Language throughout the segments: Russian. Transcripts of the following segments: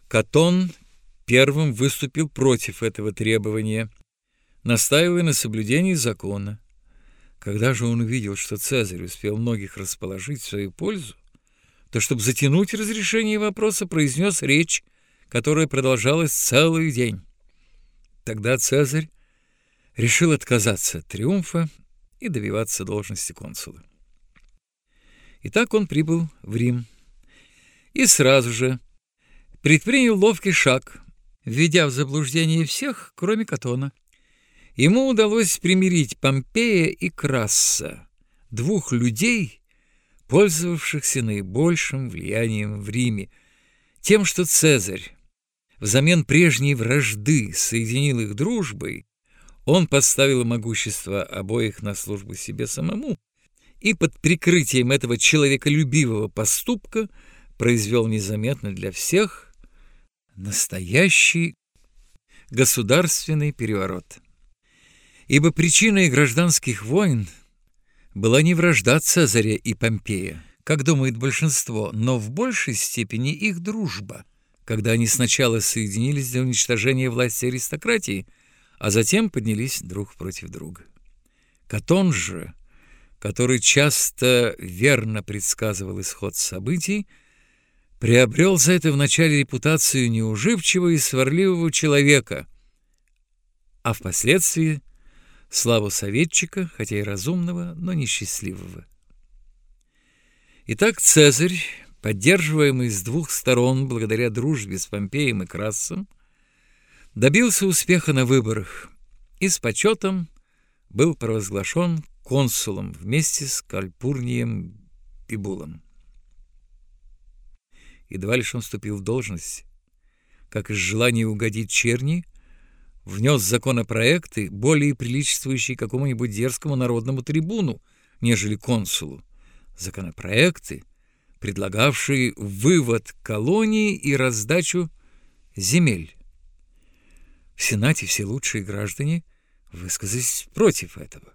Катон первым выступил против этого требования, настаивая на соблюдении закона. Когда же он увидел, что Цезарь успел многих расположить в свою пользу, то, чтобы затянуть разрешение вопроса, произнес речь, которая продолжалась целый день. Тогда Цезарь решил отказаться от триумфа и добиваться должности консула. Итак, он прибыл в Рим и сразу же предпринял ловкий шаг, введя в заблуждение всех, кроме Катона. Ему удалось примирить Помпея и Красса, двух людей, пользовавшихся наибольшим влиянием в Риме, тем, что Цезарь взамен прежней вражды соединил их дружбой. Он поставил могущество обоих на службу себе самому и под прикрытием этого человеколюбивого поступка произвел незаметно для всех настоящий государственный переворот. Ибо причиной гражданских войн была не вражда Цезаря и Помпея, как думает большинство, но в большей степени их дружба, когда они сначала соединились для уничтожения власти аристократии, а затем поднялись друг против друга. Катон же, который часто верно предсказывал исход событий, приобрел за это вначале репутацию неуживчивого и сварливого человека, а впоследствии славу советчика, хотя и разумного, но несчастливого. Итак, Цезарь, поддерживаемый с двух сторон благодаря дружбе с Помпеем и Крассом, добился успеха на выборах и с почетом был провозглашен консулом вместе с Кальпурнием Бибулом. Едва лишь он вступил в должность, как из желания угодить черни, внес законопроекты, более приличествующие какому-нибудь дерзкому народному трибуну, нежели консулу. Законопроекты, предлагавшие вывод колонии и раздачу земель. В Сенате все лучшие граждане высказались против этого.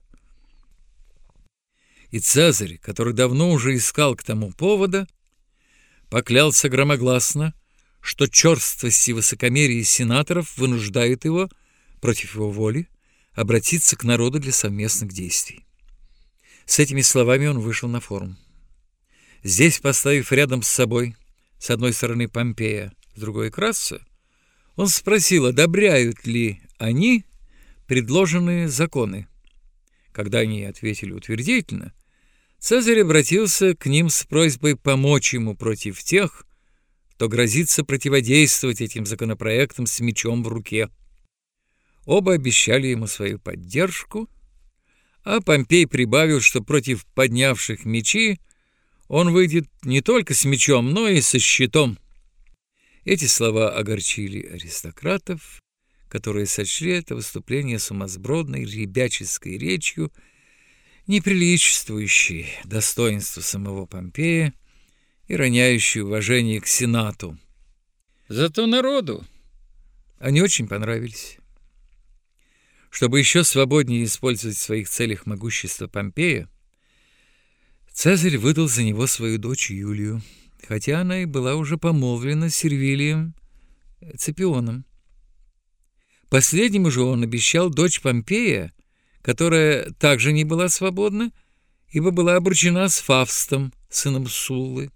И Цезарь, который давно уже искал к тому повода, поклялся громогласно, что черствость и высокомерие сенаторов вынуждают его, против его воли, обратиться к народу для совместных действий. С этими словами он вышел на форум. Здесь, поставив рядом с собой, с одной стороны Помпея, с другой Красса, он спросил, одобряют ли они предложенные законы. Когда они ответили утвердительно, Цезарь обратился к ним с просьбой помочь ему против тех, кто грозится противодействовать этим законопроектам с мечом в руке. Оба обещали ему свою поддержку, а Помпей прибавил, что против поднявших мечи он выйдет не только с мечом, но и со щитом. Эти слова огорчили аристократов, которые сочли это выступление сумасбродной ребяческой речью, неприличествующей достоинству самого Помпея и роняющей уважение к Сенату. Зато народу они очень понравились. Чтобы еще свободнее использовать в своих целях могущество Помпея, Цезарь выдал за него свою дочь Юлию, хотя она и была уже помолвлена с Сервилием Ципионом. Последнему же он обещал дочь Помпея, которая также не была свободна, ибо была обручена с Фавстом, сыном Суллы.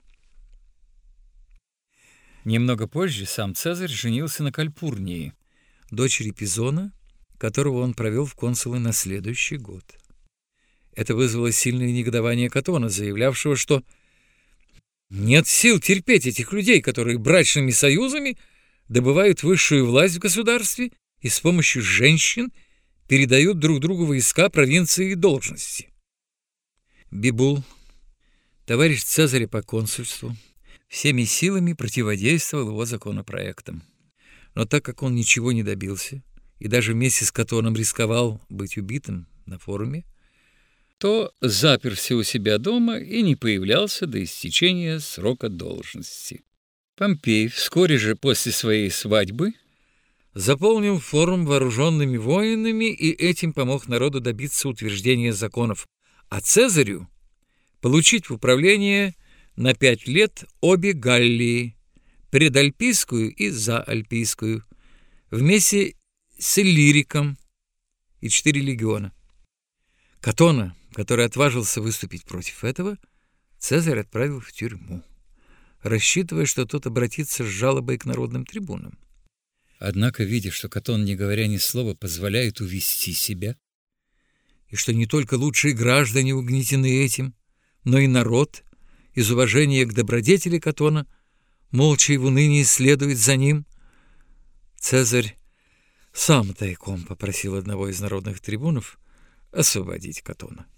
Немного позже сам Цезарь женился на Кальпурнии, дочери Пизона, которого он провел в консулы на следующий год. Это вызвало сильное негодование Катона, заявлявшего, что нет сил терпеть этих людей, которые брачными союзами добывают высшую власть в государстве и с помощью женщин передают друг другу войска, провинции и должности. Бибул, товарищ Цезаря по консульству, всеми силами противодействовал его законопроектам. Но так как он ничего не добился и даже вместе с Катоном рисковал быть убитым на форуме, то заперся у себя дома и не появлялся до истечения срока должности. Помпей вскоре же после своей свадьбы заполнил форум вооруженными воинами и этим помог народу добиться утверждения законов, а Цезарю получить в управление на 5 лет обе Галлии, предальпийскую и заальпийскую, вместе с Иллириком и 4 легиона. Катона, который отважился выступить против этого, Цезарь отправил в тюрьму, рассчитывая, что тот обратится с жалобой к народным трибунам. Однако, видя, что Катон, не говоря ни слова, позволяет увести себя, и что не только лучшие граждане угнетены этим, но и народ, из уважения к добродетели Катона, молча и в унынии следует за ним, Цезарь сам тайком попросил одного из народных трибунов освободить Катона.